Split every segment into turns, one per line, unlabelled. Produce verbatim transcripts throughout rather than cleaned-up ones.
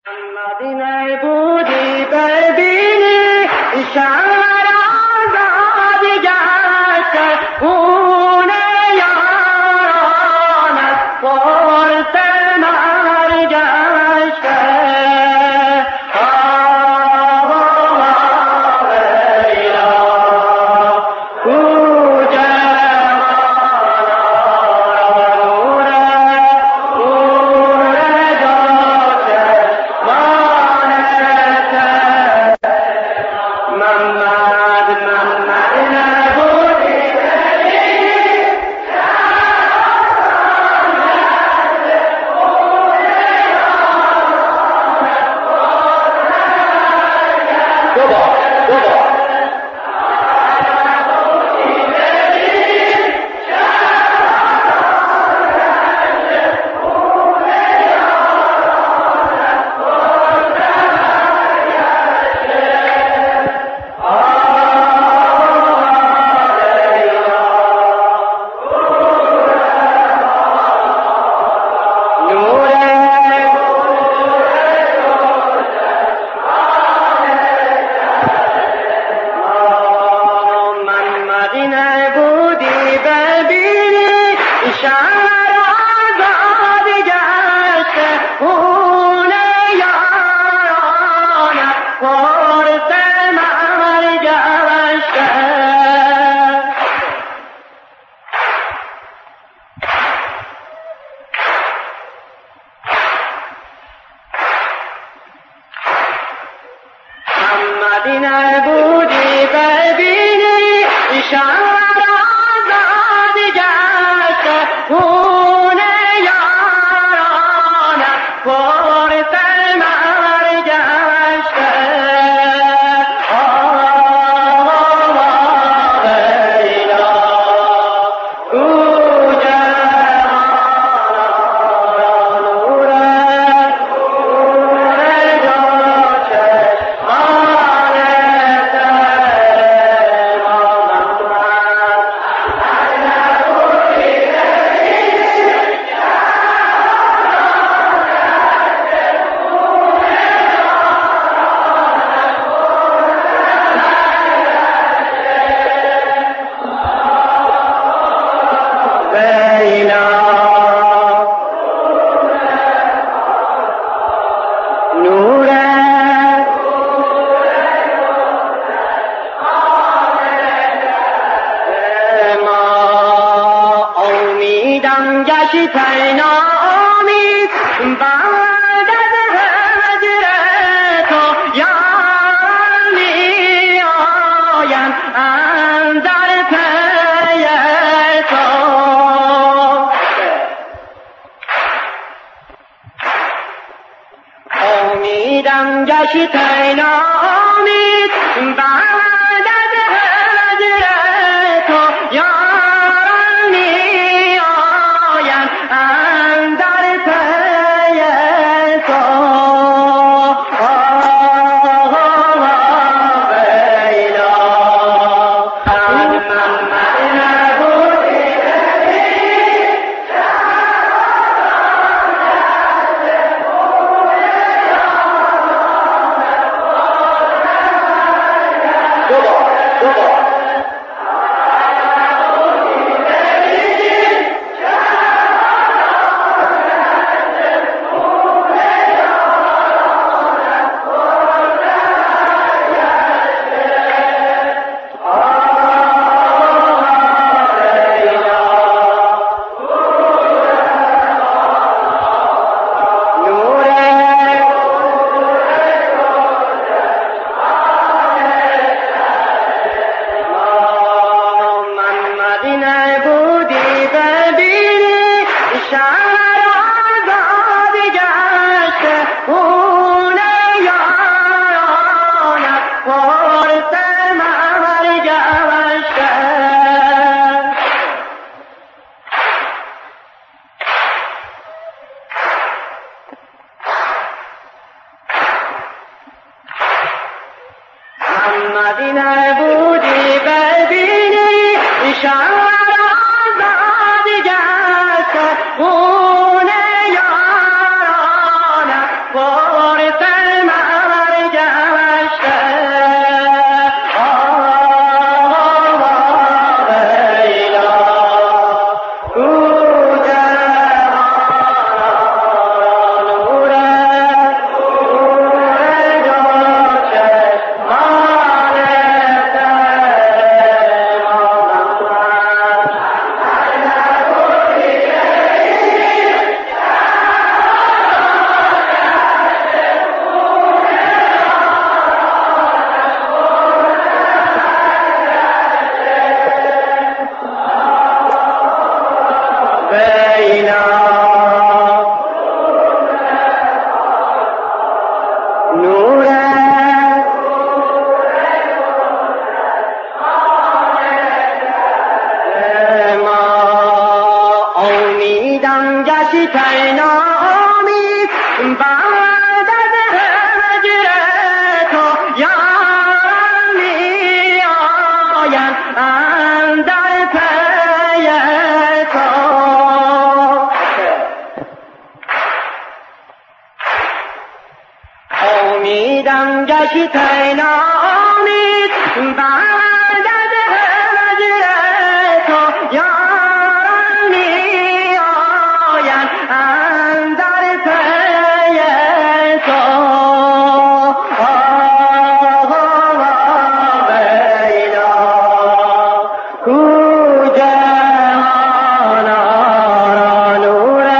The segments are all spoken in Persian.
مدینه بودی ببینی شهر آزادی گشته خونه یارانت پرس مرگ گشته مدینه بودی ببینی شهر آزادی گشته خونه یارانت پرس مرگ گشته آه لیلا او جوانان نوره گشتن آمید بعد از هجر تو یاری آیم اندر پی تو امیدم گشتن آمید بعد از هجر تو یاری اندر پی تو آه لیلا من مدینه بودی ببینی شهر آزادی گشته خونه یارانت پرس مرگ گشته مدینه بودی ببینی شهر آزادی گشته خونه یارانت پرس قمر گشته امیدم گشت نامید بعد از هجر تو یاران می آیند اندر پی تو آه ویلا کو جهان را نوره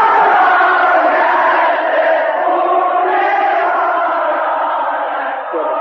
محمد